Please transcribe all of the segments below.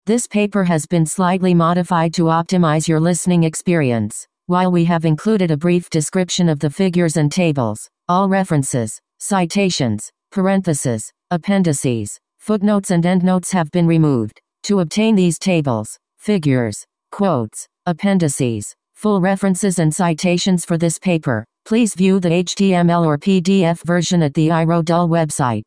This paper has been slightly modified to optimize your listening experience. While we have included a brief description of the figures and tables, all references, citations, parentheses, appendices, footnotes and endnotes have been removed. To obtain these tables, figures, quotes, appendices, full references and citations for this paper, please view the HTML or PDF version at the iRodul website,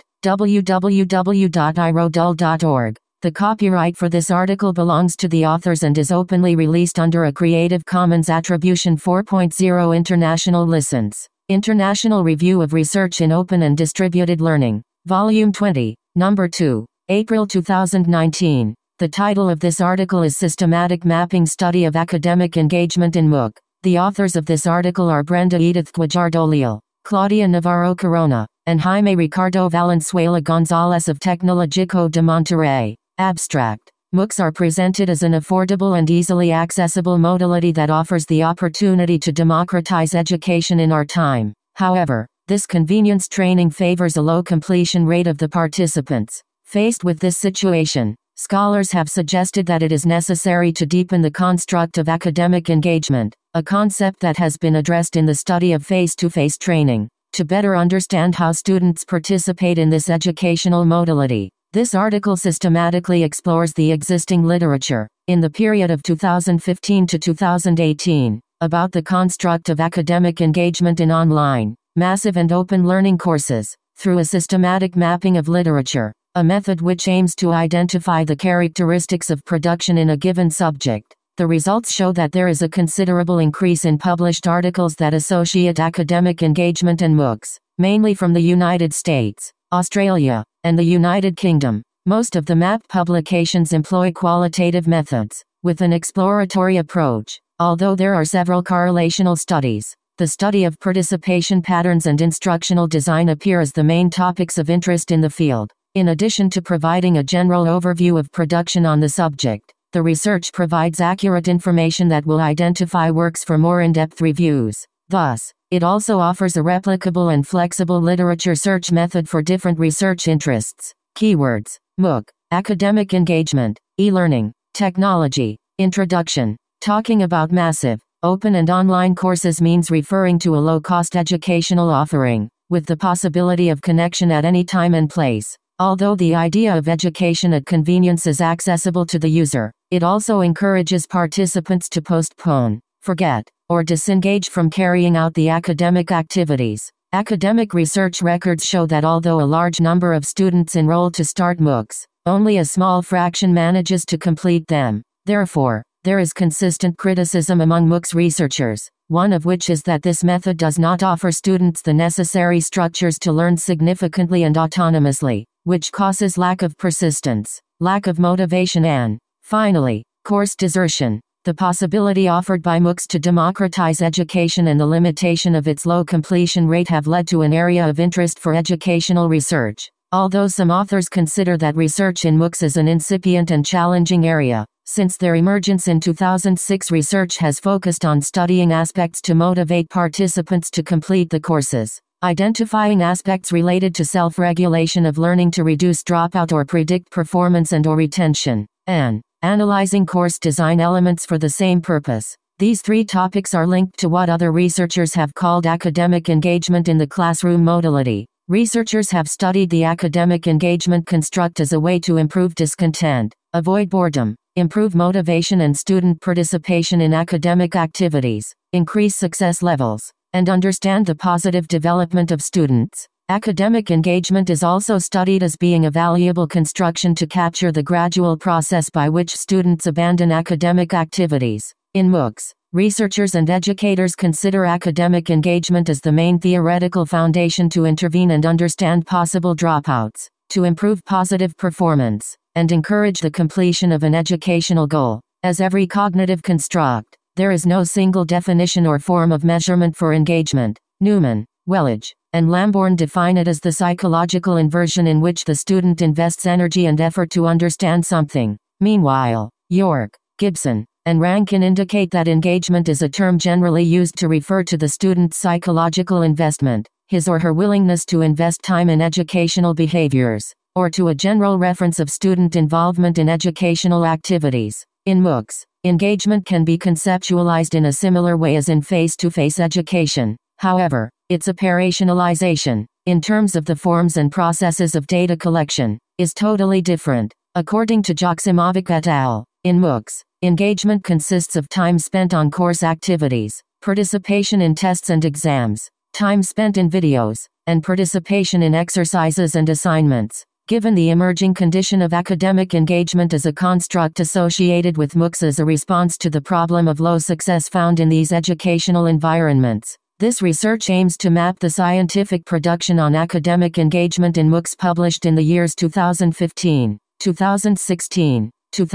www.irodul.org. The copyright for this article belongs to the authors and is openly released under a Creative Commons Attribution 4.0 International License. International Review of Research in Open and Distributed Learning. Volume 20, Number 2, April 2019. The title of this article is Systematic Mapping Study of Academic Engagement in MOOC. The authors of this article are Brenda Edith Guajardo-Leal, Claudia Navarro Corona, and Jaime Ricardo Valenzuela Gonzalez of Tecnológico de Monterrey. Abstract. MOOCs are presented as an affordable and easily accessible modality that offers the opportunity to democratize education in our time. However, this convenience training favors a low completion rate of the participants. Faced with this situation, scholars have suggested that it is necessary to deepen the construct of academic engagement, a concept that has been addressed in the study of face-to-face training, to better understand how students participate in this educational modality. This article systematically explores the existing literature, in the period of 2015 to 2018, about the construct of academic engagement in online, massive and open learning courses, through a systematic mapping of literature, a method which aims to identify the characteristics of production in a given subject. The results show that there is a considerable increase in published articles that associate academic engagement and MOOCs, mainly from the United States, Australia, and the United Kingdom. Most of the MAP publications employ qualitative methods, with an exploratory approach, although there are several correlational studies. The study of participation patterns and instructional design appear as the main topics of interest in the field. In addition to providing a general overview of production on the subject, the research provides accurate information that will identify works for more in-depth reviews. Thus, it also offers a replicable and flexible literature search method for different research interests. Keywords: MOOC, academic engagement, e-learning, technology, introduction. Talking about massive, open and online courses means referring to a low-cost educational offering, with the possibility of connection at any time and place. Although the idea of education at convenience is accessible to the user, it also encourages participants to postpone, forget, or disengage from carrying out the academic activities. Academic research records show that although a large number of students enroll to start MOOCs, only a small fraction manages to complete them. Therefore, there is consistent criticism among MOOCs researchers, one of which is that this method does not offer students the necessary structures to learn significantly and autonomously, which causes lack of persistence, lack of motivation and, finally, course desertion. The possibility offered by MOOCs to democratize education and the limitation of its low completion rate have led to an area of interest for educational research. Although some authors consider that research in MOOCs is an incipient and challenging area, since their emergence in 2006, research has focused on studying aspects to motivate participants to complete the courses, identifying aspects related to self-regulation of learning to reduce dropout or predict performance and/or retention, and analyzing course design elements for the same purpose. These three topics are linked to what other researchers have called academic engagement in the classroom modality. Researchers have studied the academic engagement construct as a way to improve discontent, avoid boredom, improve motivation and student participation in academic activities, increase success levels, and understand the positive development of students. Academic engagement is also studied as being a valuable construction to capture the gradual process by which students abandon academic activities. In MOOCs, researchers and educators consider academic engagement as the main theoretical foundation to intervene and understand possible dropouts, to improve positive performance, and encourage the completion of an educational goal. As every cognitive construct, there is no single definition or form of measurement for engagement. Newman, Welage, and Lambourne define it as the psychological inversion in which the student invests energy and effort to understand something. Meanwhile, York, Gibson, and Rankin indicate that engagement is a term generally used to refer to the student's psychological investment, his or her willingness to invest time in educational behaviors. or to a general reference of student involvement in educational activities. In MOOCs, engagement can be conceptualized in a similar way as in face-to-face education. However, its operationalization, in terms of the forms and processes of data collection, is totally different. According to Joksimovic et al., in MOOCs, engagement consists of time spent on course activities, participation in tests and exams, time spent in videos, and participation in exercises and assignments. Given the emerging condition of academic engagement as a construct associated with MOOCs as a response to the problem of low success found in these educational environments, this research aims to map the scientific production on academic engagement in MOOCs published in the years 2015, 2016,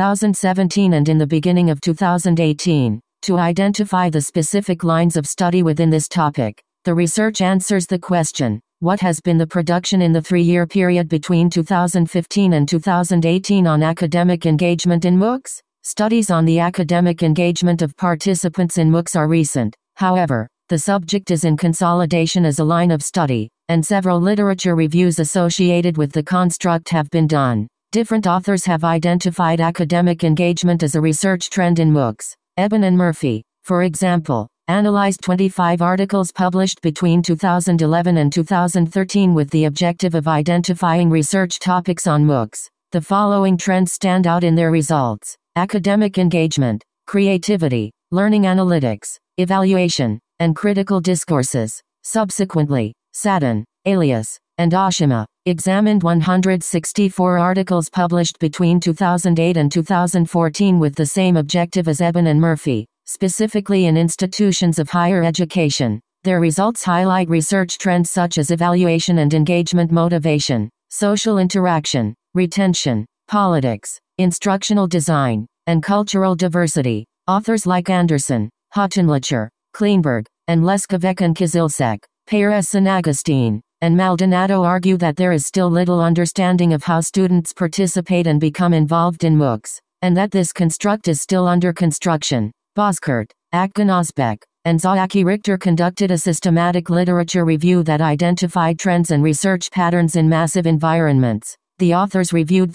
2017 and in the beginning of 2018, to identify the specific lines of study within this topic. The research answers the question, what has been the production in the 3-year period between 2015 and 2018 on academic engagement in MOOCs? Studies on the academic engagement of participants in MOOCs are recent. However, the subject is in consolidation as a line of study, and several literature reviews associated with the construct have been done. Different authors have identified academic engagement as a research trend in MOOCs. Eben and Murphy, for example, analyzed 25 articles published between 2011 and 2013 with the objective of identifying research topics on MOOCs. The following trends stand out in their results: academic engagement, creativity, learning analytics, evaluation, and critical discourses. Subsequently, Sadin, Alias, and Oshima examined 164 articles published between 2008 and 2014 with the same objective as Eben and Murphy, specifically in institutions of higher education. Their results highlight research trends such as evaluation and engagement motivation, social interaction, retention, politics, instructional design, and cultural diversity. Authors like Anderson, Huttenlocher, Kleinberg, and Leskovec and Kizilsek, Perez and Agustin, and Maldonado argue that there is still little understanding of how students participate and become involved in MOOCs, and that this construct is still under construction. Boskert, Akganozbek, and Zoaki Richter conducted a systematic literature review that identified trends and research patterns in massive environments. The authors reviewed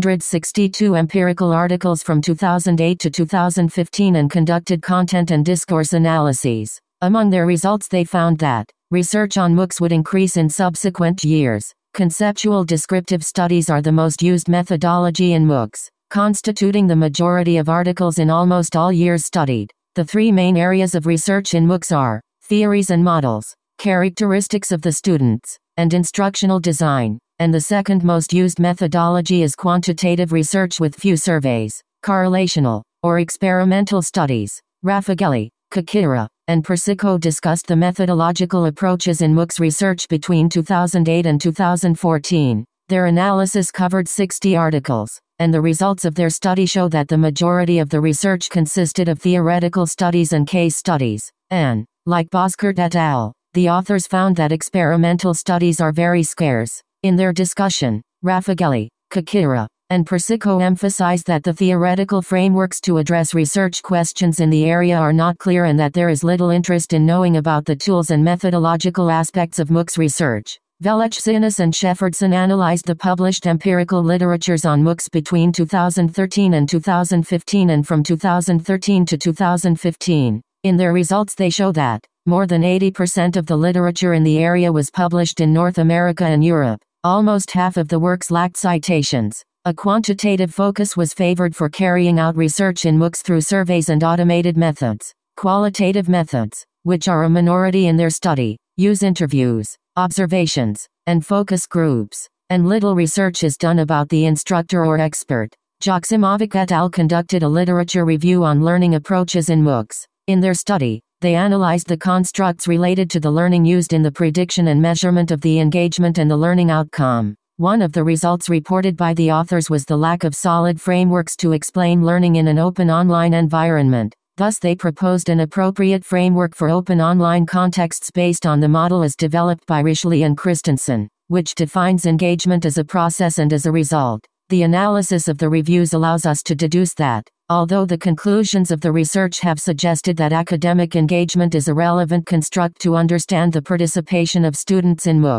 362 empirical articles from 2008 to 2015 and conducted content and discourse analyses. Among their results they found that research on MOOCs would increase in subsequent years. Conceptual descriptive studies are the most used methodology in MOOCs, constituting the majority of articles in almost all years studied. The 3 main areas of research in MOOCs are theories and models, characteristics of the students, and instructional design. And the second most used methodology is quantitative research with few surveys, correlational, or experimental studies. Raffagelli, Kakira, and Persico discussed the methodological approaches in MOOCs research between 2008 and 2014. Their analysis covered 60 articles, and the results of their study show that the majority of the research consisted of theoretical studies and case studies. And, like Boskert et al., the authors found that experimental studies are very scarce. In their discussion, Raffagelli, Kakira, and Persico emphasized that the theoretical frameworks to address research questions in the area are not clear and that there is little interest in knowing about the tools and methodological aspects of MOOCs research. Velechsinas and Shepardson analyzed the published empirical literatures on MOOCs between 2013 and 2015 and from 2013 to 2015. In their results they show that more than 80% of the literature in the area was published in North America and Europe. Almost half of the works lacked citations. A quantitative focus was favored for carrying out research in MOOCs through surveys and automated methods. Qualitative methods, which are a minority in their study, use interviews, observations, and focus groups, and little research is done about the instructor or expert. Joksimovic et al. Conducted a literature review on learning approaches in MOOCs. In their study, they analyzed the constructs related to the learning used in the prediction and measurement of the engagement and the learning outcome. One of the results reported by the authors was the lack of solid frameworks to explain learning in an open online environment. Thus they proposed an appropriate framework for open online contexts based on the model as developed by Rishley and Christensen, which defines engagement as a process and as a result. The analysis of the reviews allows us to deduce that, although the conclusions of the research have suggested that academic engagement is a relevant construct to understand the participation of students in MOOCs,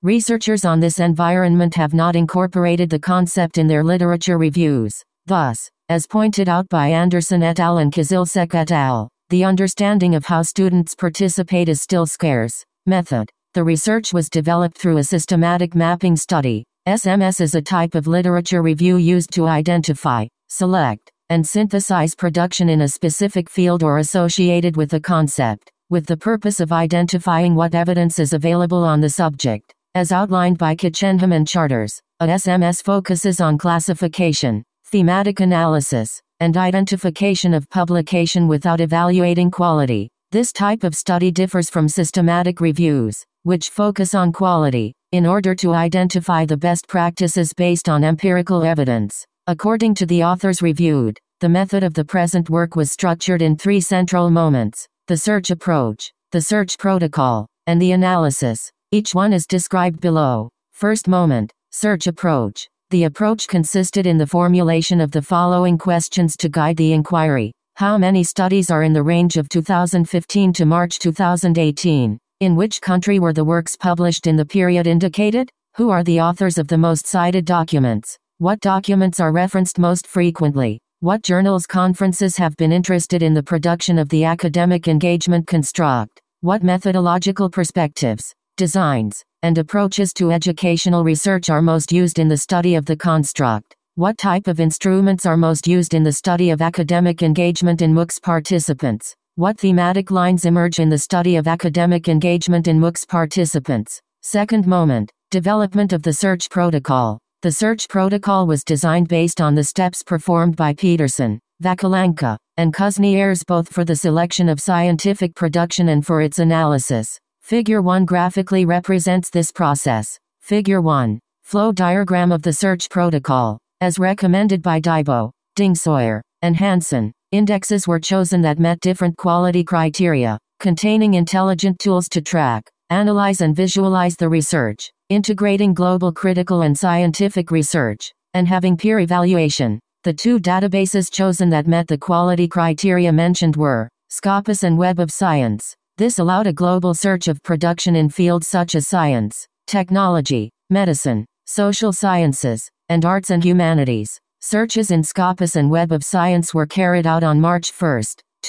Researchers on this environment have not incorporated the concept in their literature reviews. Thus, as pointed out by Anderson et al. And Kizilsek et al., the understanding of how students participate is still scarce. Method. The research was developed through a systematic mapping study. SMS is a type of literature review used to identify, select, and synthesize production in a specific field or associated with a concept, with the purpose of identifying what evidence is available on the subject. As outlined by Kichenham and Charters, a SMS focuses on classification, thematic analysis, and identification of publication without evaluating quality. This type of study differs from systematic reviews, which focus on quality, in order to identify the best practices based on empirical evidence. According to the authors reviewed, the method of the present work was structured in 3 central moments: the search approach, the search protocol, and the analysis. Each one is described below. First moment, search approach. The approach consisted in the formulation of the following questions to guide the inquiry. How many studies are in the range of 2015 to March 2018? In which country were the works published in the period indicated? Who are the authors of the most cited documents? What documents are referenced most frequently? What journals, conferences have been interested in the production of the academic engagement construct? What methodological perspectives, designs, and approaches to educational research are most used in the study of the construct? What type of instruments are most used in the study of academic engagement in MOOCs participants? What thematic lines emerge in the study of academic engagement in MOOCs participants? Second moment, development of the search protocol. The search protocol was designed based on the steps performed by Peterson, Vakulanka, and Kuzniers both for the selection of scientific production and for its analysis. Figure 1 graphically represents this process. Figure 1. Flow diagram of the search protocol. As recommended by Dybo, Dingsawyer, and Hansen, indexes were chosen that met different quality criteria, containing intelligent tools to track, analyze and visualize the research, integrating global critical and scientific research, and having peer evaluation. The 2 databases chosen that met the quality criteria mentioned were Scopus and Web of Science. This allowed a global search of production in fields such as science, technology, medicine, social sciences, and arts and humanities. Searches in Scopus and Web of Science were carried out on March 1,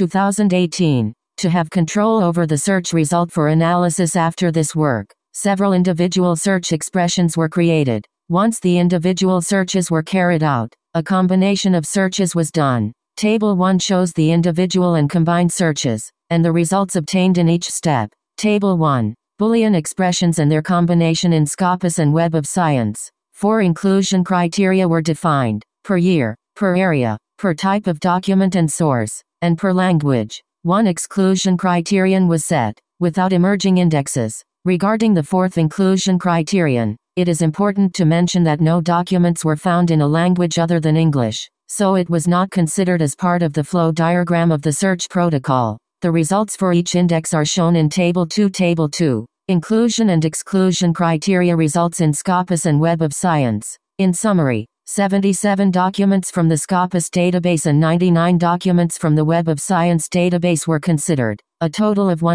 2018. To have control over the search result for analysis after this work, several individual search expressions were created. Once the individual searches were carried out, a combination of searches was done. Table 1 shows the individual and combined searches, and the results obtained in each step. Table 1. Boolean expressions and their combination in Scopus and Web of Science. 4 inclusion criteria were defined: per year, per area, per type of document and source, and per language. 1 exclusion criterion was set, without emerging indexes. Regarding the 4th inclusion criterion, it is important to mention that no documents were found in a language other than English, so it was not considered as part of the flow diagram of the search protocol. The results for each index are shown in Table 2. Table 2. Inclusion and exclusion criteria results in Scopus and Web of Science. In summary, 77 documents from the Scopus database and 99 documents from the Web of Science database were considered, a total of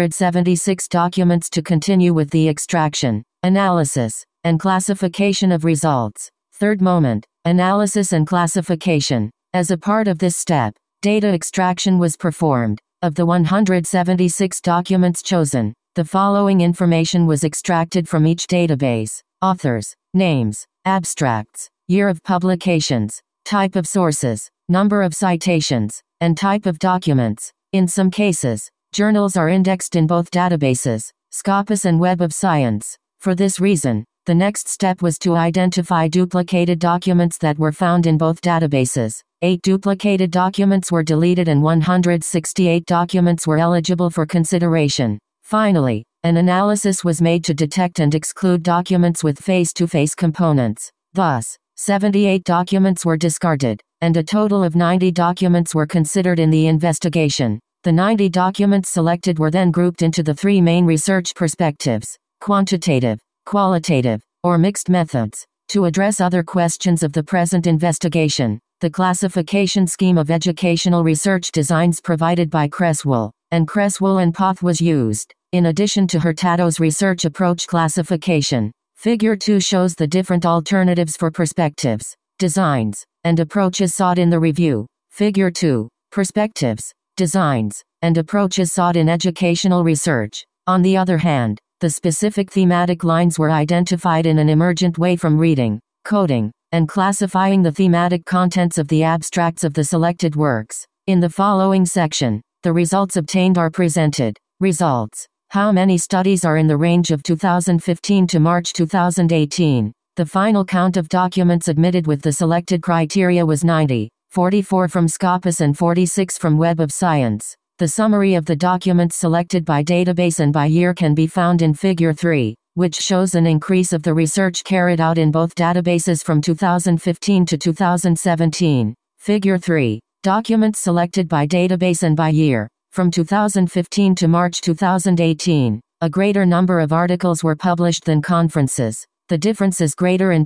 176 documents to continue with the extraction, analysis, and classification of results. Third moment, analysis and classification. As a part of this step, data extraction was performed. Of the 176 documents chosen, the following information was extracted from each database: authors, names, abstracts, year of publications, type of sources, number of citations, and type of documents. In some cases, journals are indexed in both databases, Scopus and Web of Science. For this reason, the next step was to identify duplicated documents that were found in both databases. 8 duplicated documents were deleted and 168 documents were eligible for consideration. Finally, an analysis was made to detect and exclude documents with face-to-face components. Thus, 78 documents were discarded, and a total of 90 documents were considered in the investigation. The 90 documents selected were then grouped into the 3 main research perspectives: quantitative, qualitative, or mixed methods. To address other questions of the present investigation, the classification scheme of educational research designs provided by Creswell and Poth was used. in addition to Hurtado's research approach classification. Figure 2 shows the different alternatives for perspectives, designs, and approaches sought in the review. Figure 2. Perspectives, designs, and approaches sought in educational research. On the other hand, the specific thematic lines were identified in an emergent way from reading, coding, and classifying the thematic contents of the abstracts of the selected works. In the following section, the results obtained are presented. Results. How many studies are in the range of 2015 to March 2018? The final count of documents admitted with the selected criteria was 90, 44 from Scopus and 46 from Web of Science. The summary of the documents selected by database and by year can be found in Figure 3, which shows an increase of the research carried out in both databases from 2015 to 2017. Figure 3. Documents selected by database and by year. From 2015 to March 2018, a greater number of articles were published than conferences. The difference is greater in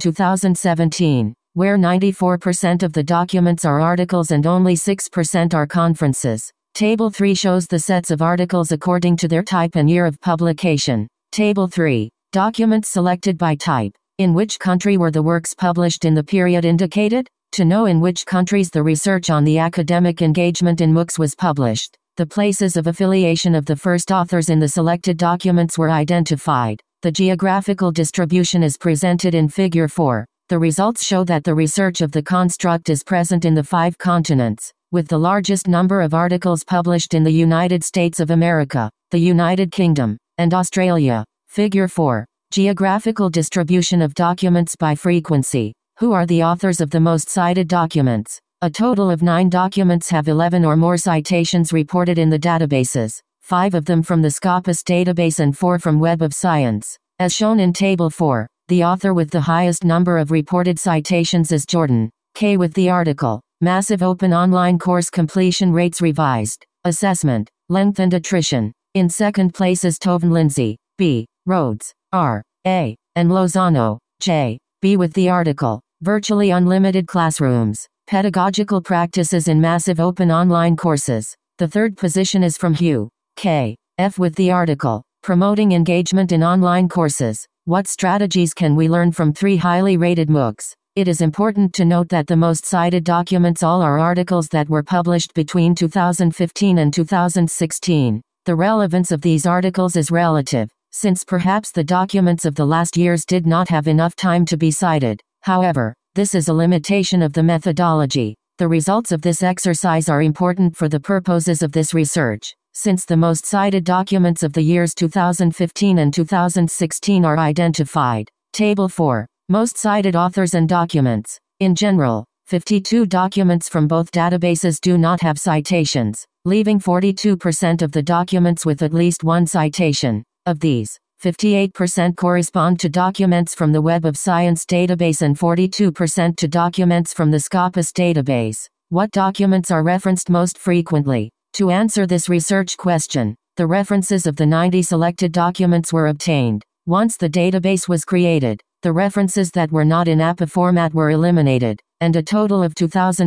2017, where 94% of the documents are articles and only 6% are conferences. Table 3 shows the sets of articles according to their type and year of publication. Table 3. Documents selected by type. In which country were the works published in the period indicated? To know in which countries the research on the academic engagement in MOOCs was published, the places of affiliation of the first authors in the selected documents were identified. The geographical distribution is presented in Figure 4. The results show that the research of the construct is present in the 5 continents, with the largest number of articles published in the United States of America, the United Kingdom, and Australia. Figure 4. Geographical distribution of documents by frequency. Who are the authors of the most cited documents? A total of 9 documents have 11 or more citations reported in the databases, 5 of them from the Scopus database and 4 from Web of Science. As shown in Table 4, the author with the highest number of reported citations is Jordan K. with the article, Massive Open Online Course Completion Rates Revised, Assessment, Length and Attrition. In second place is Toven Lindsay, B. Rhodes, R. A. and Lozano, J. B. with the article, Virtually Unlimited Classrooms, Pedagogical Practices in Massive Open Online Courses. The third position is from Hugh K. F. with the article, Promoting Engagement in Online Courses. What strategies can we learn from 3 highly rated MOOCs? It is important to note that the most cited documents all are articles that were published between 2015 and 2016. The relevance of these articles is relative, since perhaps the documents of the last years did not have enough time to be cited. However, this is a limitation of the methodology. The results of this exercise are important for the purposes of this research, since the most cited documents of the years 2015 and 2016 are identified. Table 4. Most cited authors and documents. In general, 52 documents from both databases do not have citations, leaving 42% of the documents with at least 1 citation. Of these, 58% correspond to documents from the Web of Science database and 42% to documents from the Scopus database. What documents are referenced most frequently? To answer this research question, the references of the 90 selected documents were obtained. Once the database was created, the references that were not in APA format were eliminated, and a total of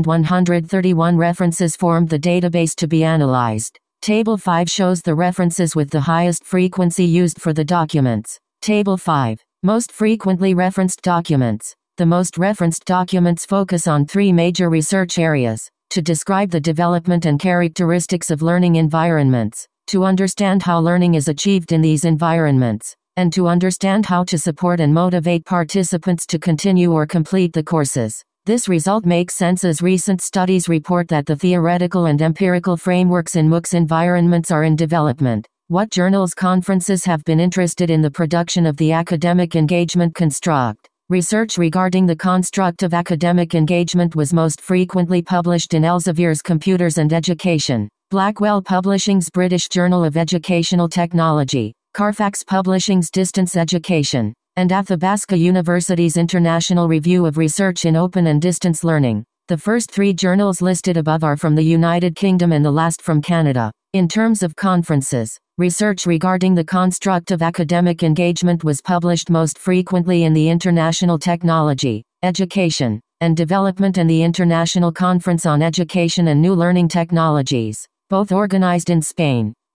2,131 references formed the database to be analyzed. Table 5 shows the references with the highest frequency used for the documents. Table 5. Most frequently referenced documents. The most referenced documents focus on 3 major research areas: to describe the development and characteristics of learning environments, to understand how learning is achieved in these environments, and to understand how to support and motivate participants to continue or complete the courses. This result makes sense as recent studies report that the theoretical and empirical frameworks in MOOCs environments are in development. What journals, conferences have been interested in the production of the academic engagement construct? Research regarding the construct of academic engagement was most frequently published in Elsevier's Computers and Education, Blackwell Publishing's British Journal of Educational Technology, Carfax Publishing's Distance Education, and Athabasca University's International Review of Research in Open and Distance Learning. The first 3 journals listed above are from the United Kingdom and the last from Canada. In terms of conferences, research regarding the construct of academic engagement was published most frequently in the International Technology, Education, and Development and the International Conference on Education and New Learning Technologies, both organized in Spain.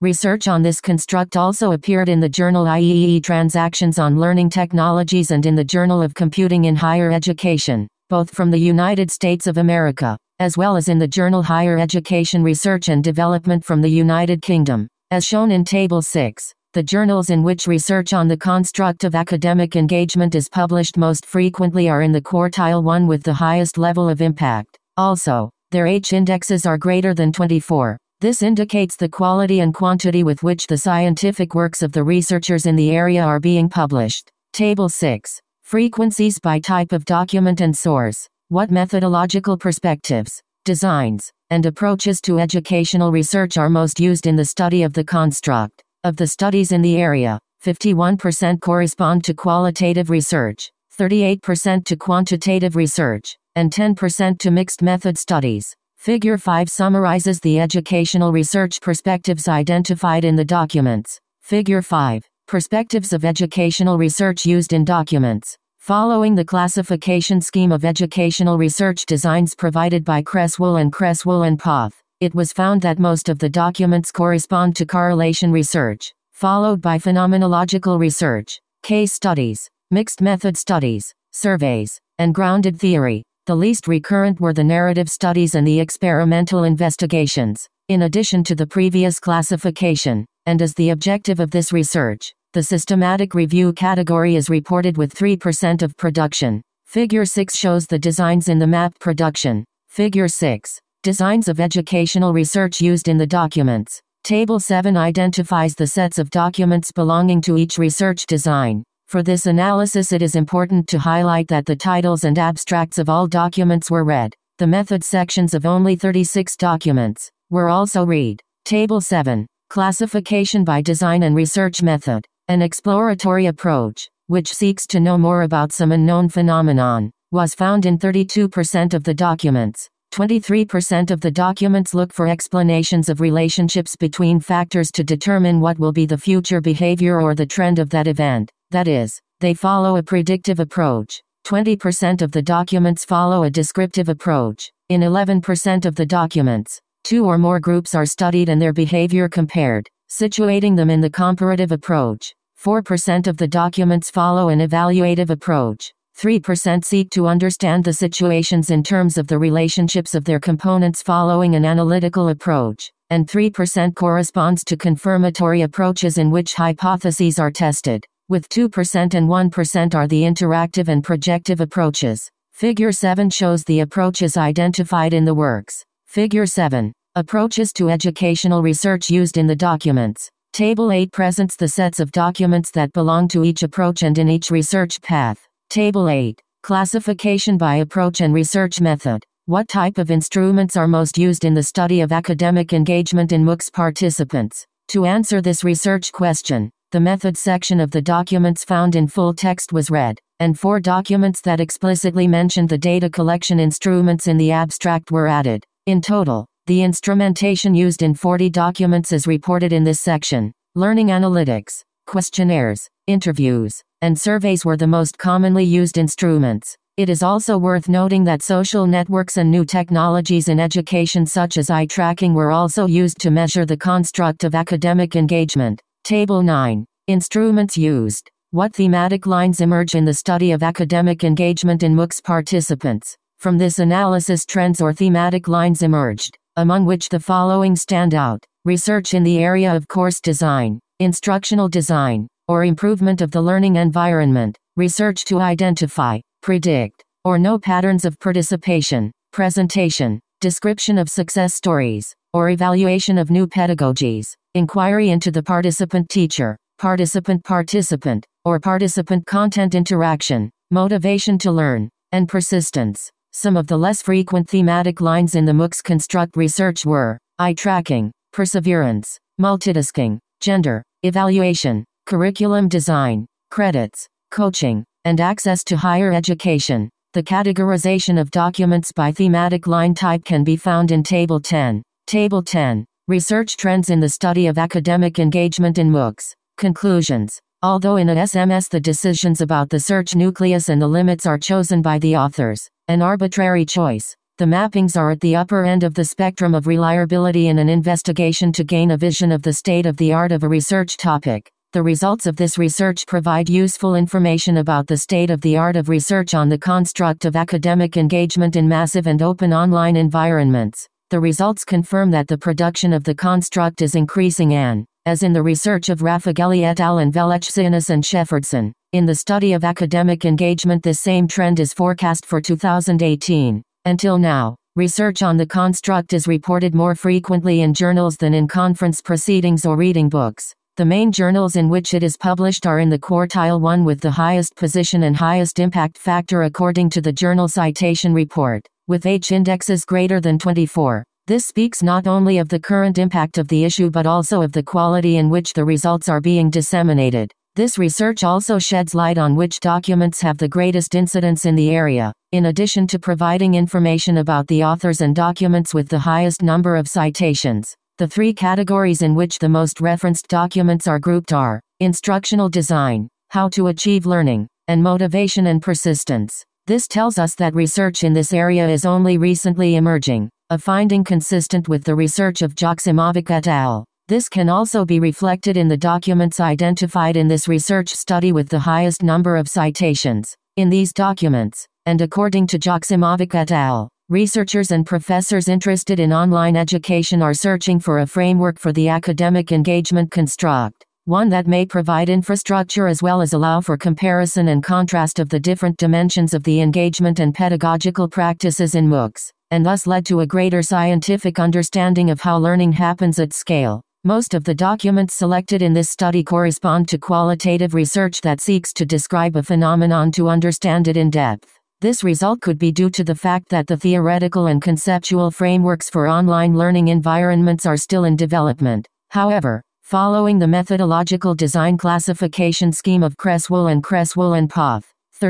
Research on this construct also appeared in the journal IEEE Transactions on Learning Technologies and in the Journal of Computing in Higher Education, both from the United States of America, as well as in the journal Higher Education Research and Development from the United Kingdom. As shown in Table 6, the journals in which research on the construct of academic engagement is published most frequently are in the quartile 1 with the highest level of impact. Also, their H-indexes are greater than 24. This indicates the quality and quantity with which the scientific works of the researchers in the area are being published. Table 6. Frequencies by type of document and source. What methodological perspectives, designs, and approaches to educational research are most used in the study of the construct? Of the studies in the area, 51% correspond to qualitative research, 38% to quantitative research, and 10% to mixed method studies. Figure 5 summarizes the educational research perspectives identified in the documents. Figure 5. Perspectives of educational research used in documents. Following the classification scheme of educational research designs provided by Creswell and Poth, it was found that most of the documents correspond to correlation research, followed by phenomenological research, case studies, mixed method studies, surveys, and grounded theory. The least recurrent were the narrative studies and the experimental investigations. In addition to the previous classification, and as the objective of this research, the systematic review category is reported with 3% of production. Figure 6 shows the designs in the map production. Figure 6. Designs of educational research used in the documents. Table 7 identifies the sets of documents belonging to each research design. For this analysis, it is important to highlight that the titles and abstracts of all documents were read. The method sections of only 36 documents were also read. Table 7. Classification by design and research method. An exploratory approach, which seeks to know more about some unknown phenomenon, was found in 32% of the documents. 23% of the documents look for explanations of relationships between factors to determine what will be the future behavior or the trend of that event. That is, they follow a predictive approach. 20% of the documents follow a descriptive approach. In 11% of the documents, 2 or more groups are studied and their behavior compared, situating them in the comparative approach. 4% of the documents follow an evaluative approach. 3% seek to understand the situations in terms of the relationships of their components following an analytical approach, and 3% corresponds to confirmatory approaches in which hypotheses are tested, with 2% and 1% are the interactive and projective approaches. Figure 7 shows the approaches identified in the works. Figure 7. Approaches to educational research used in the documents. Table 8 presents the sets of documents that belong to each approach and in each research path. Table 8. Classification by approach and research method. What type of instruments are most used in the study of academic engagement in MOOCs participants? To answer this research question, the method section of the documents found in full text was read, and 4 documents that explicitly mentioned the data collection instruments in the abstract were added. In total, the instrumentation used in 40 documents is reported in this section. Learning analytics, questionnaires, interviews, and surveys were the most commonly used instruments. It is also worth noting that social networks and new technologies in education such as eye tracking were also used to measure the construct of academic engagement. Table 9. Instruments used. What thematic lines emerge in the study of academic engagement in MOOCs participants? From this analysis, trends or thematic lines emerged, among which the following stand out. Research in the area of course design, instructional design, or improvement of the learning environment. Research to identify, predict, or know patterns of participation, presentation, description of success stories, or evaluation of new pedagogies. Inquiry into the participant-teacher, participant-participant, or participant-content interaction, motivation to learn, and persistence. Some of the less frequent thematic lines in the MOOCs construct research were eye tracking, perseverance, multitasking, gender, evaluation, curriculum design, credits, coaching, and access to higher education. The categorization of documents by thematic line type can be found in Table 10. Table 10. Research trends in the study of academic engagement in MOOCs. Conclusions. Although in a SMS the decisions about the search nucleus and the limits are chosen by the authors, an arbitrary choice, The mappings are at the upper end of the spectrum of reliability in an investigation to gain a vision of the state-of-the-art of a research topic. The results of this research provide useful information about the state-of-the-art of research on the construct of academic engagement in massive and open online environments. The results confirm that the production of the construct is increasing and, as in the research of Raffagelli et al. And Velechcianis and Shepardson, in the study of academic engagement, this same trend is forecast for 2018. Until now, research on the construct is reported more frequently in journals than in conference proceedings or reading books. The main journals in which it is published are in the quartile 1 with the highest position and highest impact factor according to the Journal Citation Report, with H indexes greater than 24. This speaks not only of the current impact of the issue but also of the quality in which the results are being disseminated. This research also sheds light on which documents have the greatest incidence in the area. In addition to providing information about the authors and documents with the highest number of citations, the three categories in which the most referenced documents are grouped are instructional design, how to achieve learning, and motivation and persistence. This tells us that research in this area is only recently emerging, a finding consistent with the research of Joksimovic et al. This can also be reflected in the documents identified in this research study with the highest number of citations. In these documents, and according to Joksimovic et al., researchers and professors interested in online education are searching for a framework for the academic engagement construct, one that may provide infrastructure as well as allow for comparison and contrast of the different dimensions of the engagement and pedagogical practices in MOOCs, and thus led to a greater scientific understanding of how learning happens at scale. Most of the documents selected in this study correspond to qualitative research that seeks to describe a phenomenon to understand it in depth. This result could be due to the fact that the theoretical and conceptual frameworks for online learning environments are still in development. However, following the methodological design classification scheme of Creswell and Poth,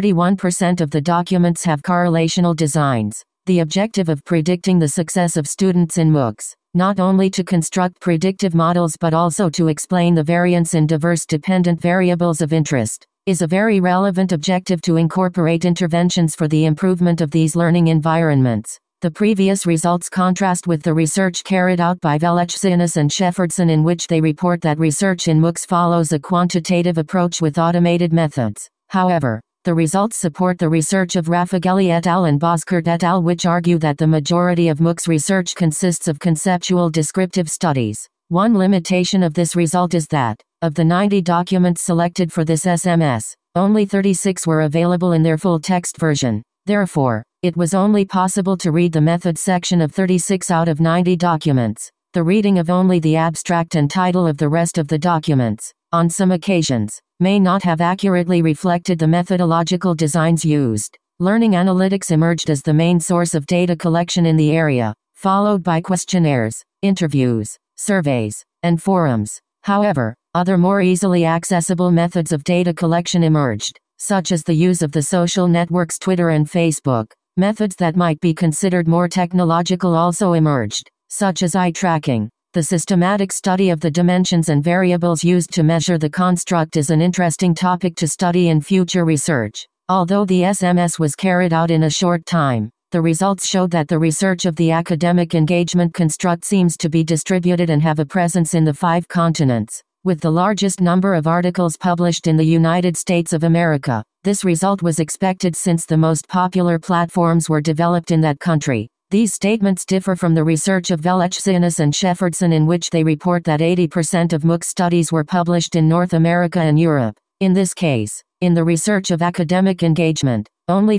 31% of the documents have correlational designs. The objective of predicting the success of students in MOOCs, not only to construct predictive models but also to explain the variance in diverse dependent variables of interest, is a very relevant objective to incorporate interventions for the improvement of these learning environments. The previous results contrast with the research carried out by Velechcianis and Shepardson, in which they report that research in MOOCs follows a quantitative approach with automated methods. However, the results support the research of Raffagelli et al. And Boskert et al., which argue that the majority of MOOCs research consists of conceptual descriptive studies. One limitation of this result is that, of the 90 documents selected for this SMS, only 36 were available in their full text version. Therefore, it was only possible to read the method section of 36 out of 90 documents. The reading of only the abstract and title of the rest of the documents, on some occasions, may not have accurately reflected the methodological designs used. Learning analytics emerged as the main source of data collection in the area, followed by questionnaires, interviews, surveys, and forums. However, other more easily accessible methods of data collection emerged, such as the use of the social networks Twitter and Facebook. Methods that might be considered more technological also emerged, such as eye tracking. The systematic study of the dimensions and variables used to measure the construct is an interesting topic to study in future research. Although the SMS was carried out in a short time, the results showed that the research of the academic engagement construct seems to be distributed and have a presence in the 5 continents, with the largest number of articles published in the United States of America. This result was expected since the most popular platforms were developed in that country. These statements differ from the research of Velechcianis and Shepardson, in which they report that 80% of MOOC studies were published in North America and Europe. In this case, in the research of academic engagement, only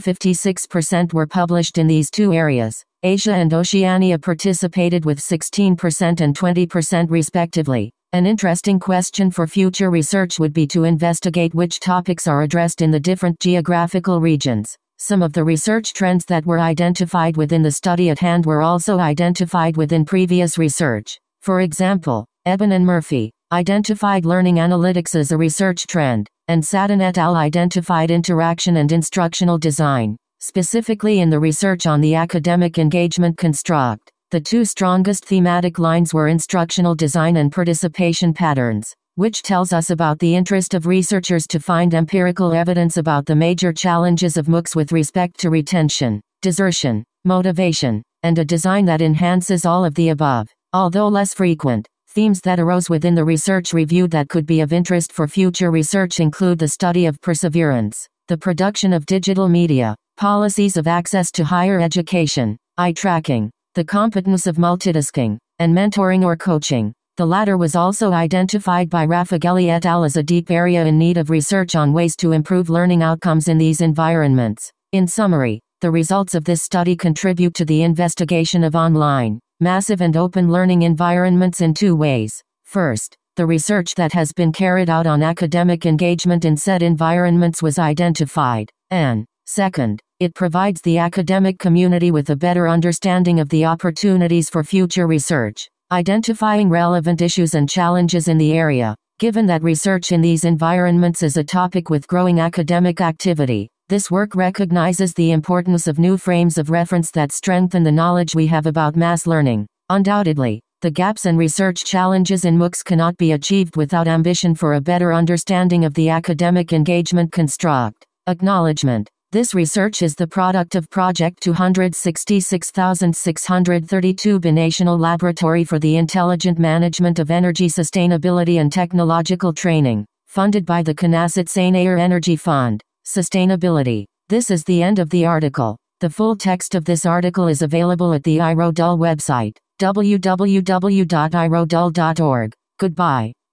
56% were published in these two areas. Asia and Oceania participated with 16% and 20% respectively. An interesting question for future research would be to investigate which topics are addressed in the different geographical regions. Some of the research trends that were identified within the study at hand were also identified within previous research. For example, Eben and Murphy identified learning analytics as a research trend, and Sadin et al. Identified interaction and instructional design, specifically in the research on the academic engagement construct. The two strongest thematic lines were instructional design and participation patterns, which tells us about the interest of researchers to find empirical evidence about the major challenges of MOOCs with respect to retention, desertion, motivation, and a design that enhances all of the above. Although less frequent, themes that arose within the research reviewed that could be of interest for future research include the study of perseverance, the production of digital media, policies of access to higher education, eye tracking, the competence of multitasking, and mentoring or coaching. The latter was also identified by Raffagelli et al. As a deep area in need of research on ways to improve learning outcomes in these environments. In summary, the results of this study contribute to the investigation of online, massive and open learning environments in two ways. First, the research that has been carried out on academic engagement in said environments was identified, and, second, it provides the academic community with a better understanding of the opportunities for future research, identifying relevant issues and challenges in the area. Given that research in these environments is a topic with growing academic activity, this work recognizes the importance of new frames of reference that strengthen the knowledge we have about mass learning. Undoubtedly, the gaps and research challenges in MOOCs cannot be achieved without ambition for a better understanding of the academic engagement construct. Acknowledgement. This research is the product of Project 266,632 Binational Laboratory for the Intelligent Management of Energy Sustainability and Technological Training, funded by the Knesset Saint-Ayer Energy Fund. Sustainability. This is the end of the article. The full text of this article is available at the iRodul website, www.irodul.org. Goodbye.